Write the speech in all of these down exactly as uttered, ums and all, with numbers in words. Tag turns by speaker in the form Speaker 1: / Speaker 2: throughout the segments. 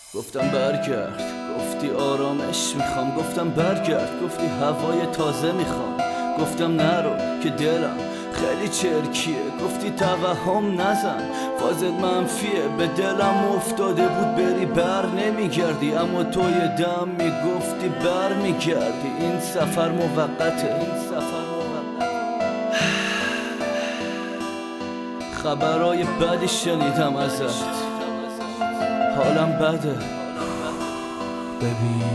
Speaker 1: گفتم برگرد، گفتی آرامش میخوام. گفتم برگرد، گفتی هوای تازه میخوام. گفتم نرو که دلم خیلی چرکیه. گفتی توهم نزن، فازت منفیه. به دلم افتاده بود بری بر نمیگردی، اما تو یه دم میگفتی بر میگردی. این سفر موقته، این سفر موقته. خبرای بدی شنیدم ازت، حالم بده.
Speaker 2: ببین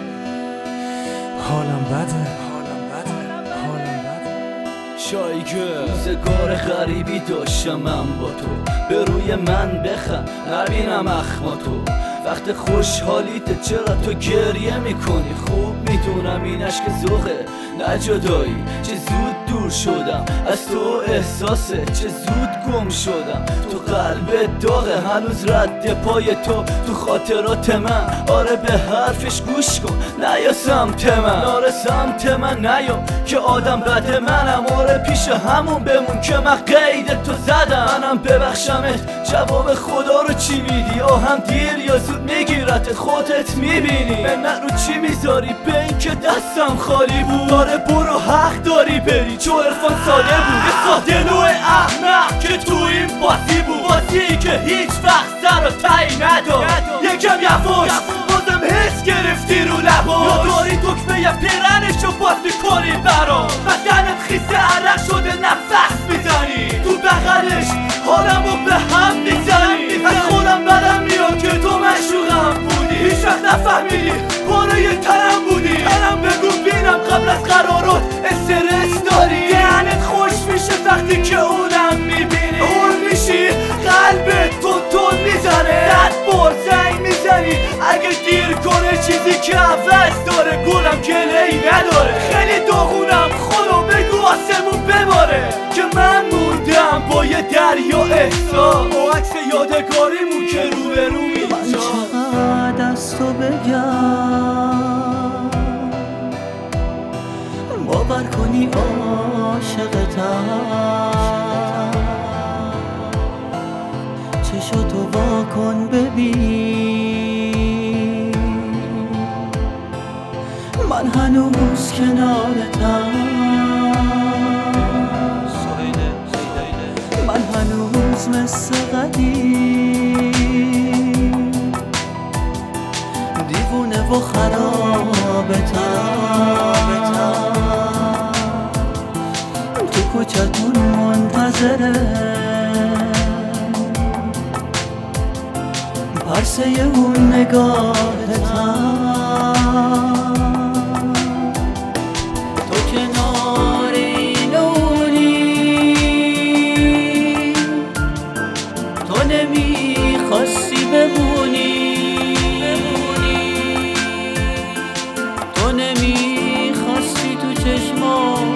Speaker 2: حالم بده، حالم بده، حالم بده.
Speaker 1: شایگه روزگار غریبی داشتم من با تو، به روی من بخند نبینم اخما تو. وقت خوشحالیت چرا تو گریه میکنی؟ خوب میدونم این عشق ذوقه نه جدایی. چه زود دور شدم از تو احساسه، چه زود گم شدم تو قلب داغه. هنوز رد پای تو تو خاطرات من. آره به حرفش گوش کن، نیا سمت من. آره سمت من نیا که آدم بده منم. آره پیش همون بمون که من قید تو زدم. منم ببخشمت، جواب خدا رو چی میدی؟ آهم دیر یا زود میگیرتت، خودت میبینی. به من رو چی میذاری؟ به این که دستم خالی بود. آره برو حق داری بری، چو عرفان ساده بود. یه ساده نوع احمق که تو این بازی بود، بازی که هیچ وقت سر و تی نداد. یکم یواش بازم حس گرفتی رو لباش، یا داری دکمه یه پیرنشو باز میکنی برام. بدنت خیسه عرق شده نفس میزنی تو بغلش، حالمو به هم میزنی. از خودم بدم میاد که تو مشوقم بودی، هیچ وقت نفهمیدی پاره تنم بودی. منم بگو بینم قبل از قرارات استرس داری؟ دهنت خوش میشه وقتی که اونم میبینی. اون میشی قلبت تون تون میزنه، صد بار زنگ میزنی اگه گیر کنه چیزی که عوض داره. گلم گله‌ای نداره، خیلی داغونم، خدا بگو آسمون بباره که من موندم با یه دریا احساس، با عکس یادگاریمون که رو به رو
Speaker 3: من
Speaker 1: اینجا.
Speaker 3: چقدر از تو بگم باور کنی عاشقتم، چشاتو وا کن ببین من هنوز کنارتم. من هنوز مثل قدیم دیوونه و خرابتم، تو کوچتون منتظره پرسه اون نگاهتم. تو کنار اینونی، تو نمیخواستی بمونی، تو نمیخواستی تو چشمام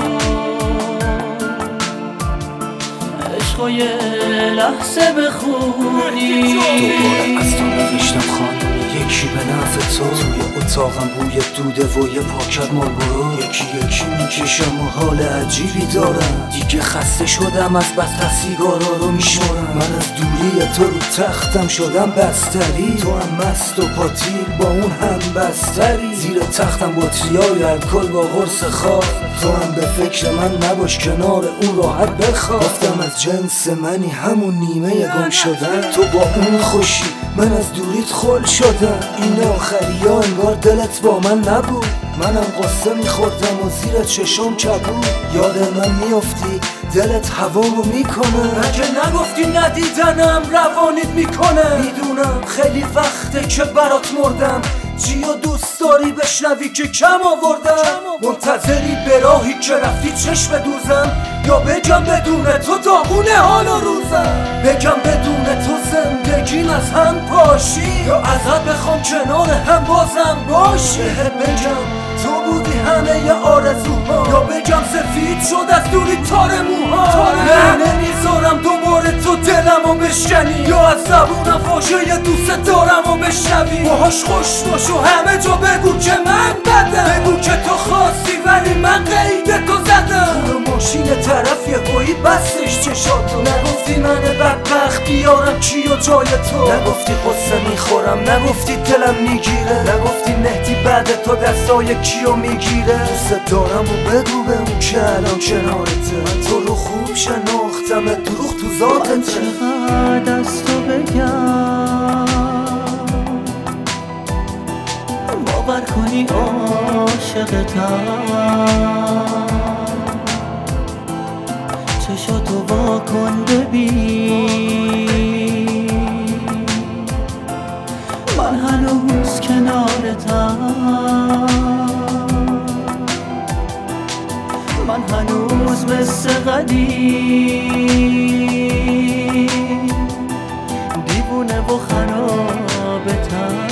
Speaker 3: عشقو یه لحظه بخونی.
Speaker 2: دوباره از تو نوشتم خانم، یکی به نفع تو. توی اتاقم بوی دوده و یه پاکت مارلبورو. یکی یکی میکشم و حال عجیبی دارم. دیگه خسته شدم از بس سیگارا رو میشمارم. من از دوری تو رو تختم شدم بستری. تو هم مست و پاتیل با اون هم بستری. زیر تختم بطریای الکل با قرص خواب. تو هم به فکر من نباش، کنار اون راحت بخواب. گفتم از جنس منی، همون نیمه گم شدن. تو با اون خوشی، من از دوریت خل شدم. این آخری ها انگار دلت با من نبود. منم قصه میخوردم و زیر چشم کبود. یاد من میافتی دلت هوامو میکنه. مگه نگفتی ندیدنم روانیت میکنه؟ میدونم خیلی وقته که برات مردم. چی و دوست داری بشنوی که کم آوردم؟ منتظری به راهی که رفتی چشم دوزم، یا بگم بدون تو داغونه حال و روزم؟ بگم بدون تو زندگیم از هم پاشی، یا ازت بخوام کنار هم بازم باشی؟ بگم تو بودی همه آرزوها، یا بگم سفید شد از دوری تار موها؟ نه نمیذارم دوباره تو دلمو بشکنی، یا از زبونم واژه دوست دارمو بشنوی. باهاش خوش باش و همه جا بگو که من بدم، بگو که تو خواستی ولی من قید تو زدم. تو ماشین طرف یه گویی بسته نگذاشت چشاتو، نگفتی من بدبخت بیارم کیو جای تو، نگفتی قصه میخورم، نگفتی دلم میگیره، نگفتی مهدی بعد تو دستای کیو میگیره. دوست دارم و بگو به اون که الان کنارته، من تو رو خوب شناختم، دروغ تو ذاتته.
Speaker 3: چقدر از تو بگم باور کنی عاشقتم، چشاتو وا کن ببین من هنوز کنارتم، من هنوز مثل قدیم دیوونه و خرابتم،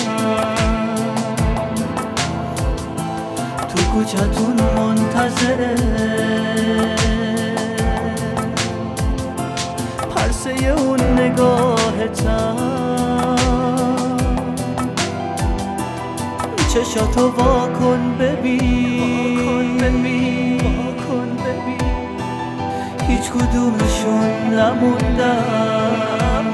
Speaker 3: تو کوچتون منتظره پرسه اون نگاهتم، چشاتو وا کن ببین هیچ کدومشون نموندن،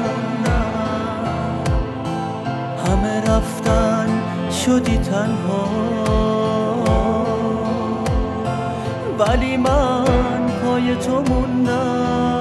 Speaker 3: همه رفتن شدی تنها، ولی من پای تو موندم.